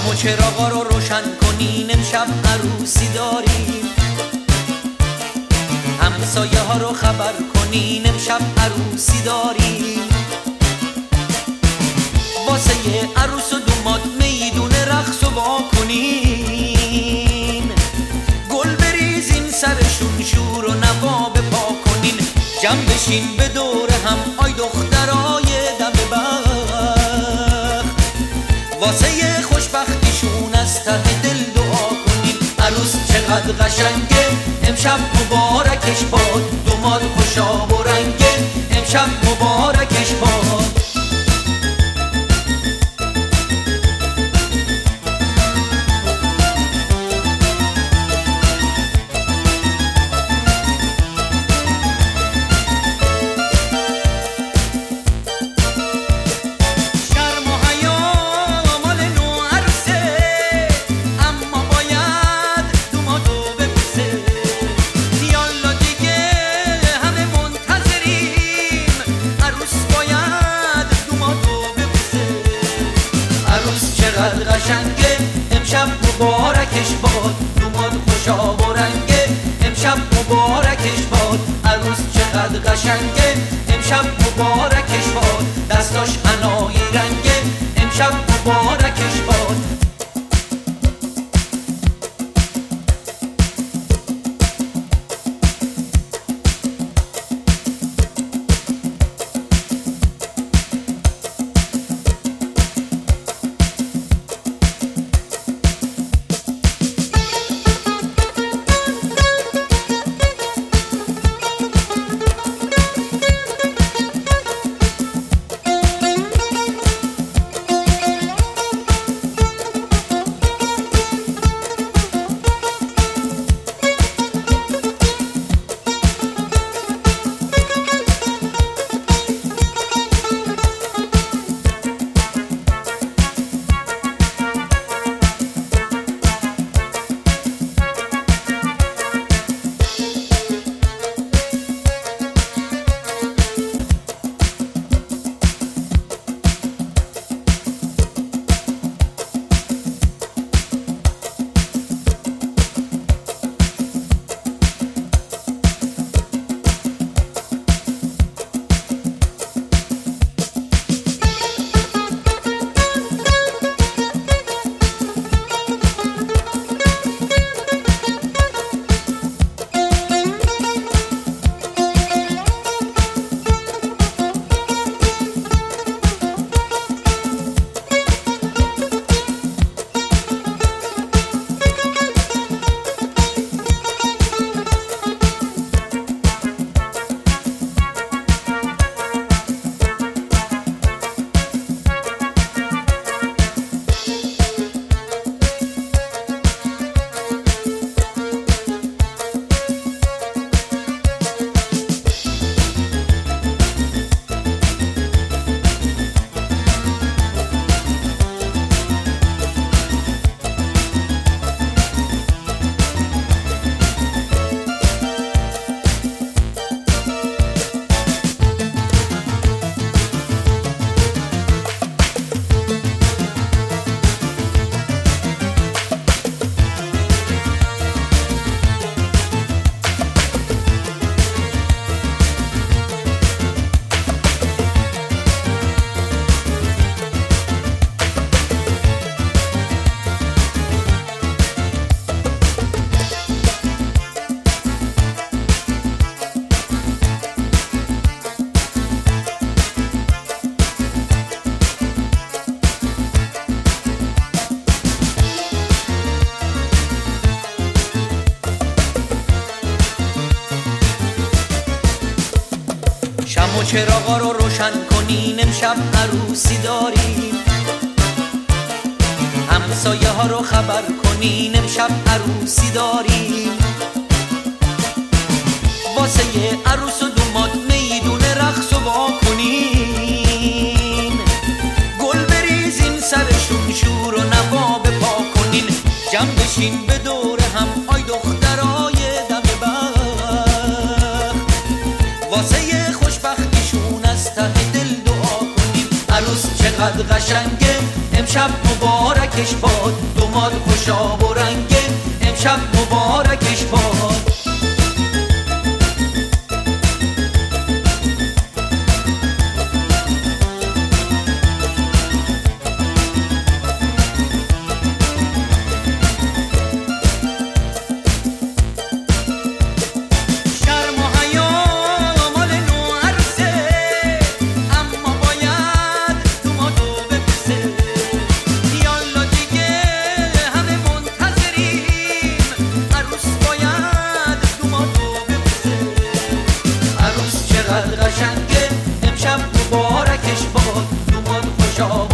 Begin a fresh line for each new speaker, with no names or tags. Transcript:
شمع و چراغا رو روشن کنین، امشب عروسی داریم. همسایه ها رو خبر کنین، امشب عروسی داریم. واسه عروس و دوماد میدون رقص و وا کنین، گل بریزین سرشون، شور و نوا بپا کنین. جمع بشین به دور هم، آی دخترای دم بخت، واسه خوشبختیشون از ته دل دعا کنین. عروس چقدر قشنگه، امشب مبارکش باد. دوماد خوشاب و رنگه، امشب مبارکش باد. قشنگه امشب مبارکش باد. دوماد خوشاب و رنگه، امشب مبارکش باد. عروس چقدر قشنگه، امشب مبارکش باد. دستاش حنایی رنگه، امشب مبارکش باد. شمع و چراغا رو روشن کنین، امشب عروسی داریم. همسایه ها رو خبر کنین، امشب عروسی داریم. واسه عروس و دوماد میدون رقص و وا کنین، گل بریزین سرشون، شور و نوا بپا کنین. جمع بشین به دور هم، آی دخترای دم بخت، واسه خوشبختیشون از ته دل دعا کنین. عروس چقدر قشنگه، امشب مبارکش باد، دوماد خوشاب و رنگه، امشب مبارکش باد. قشنگه امشب مبارکش باد، دوماد خوشا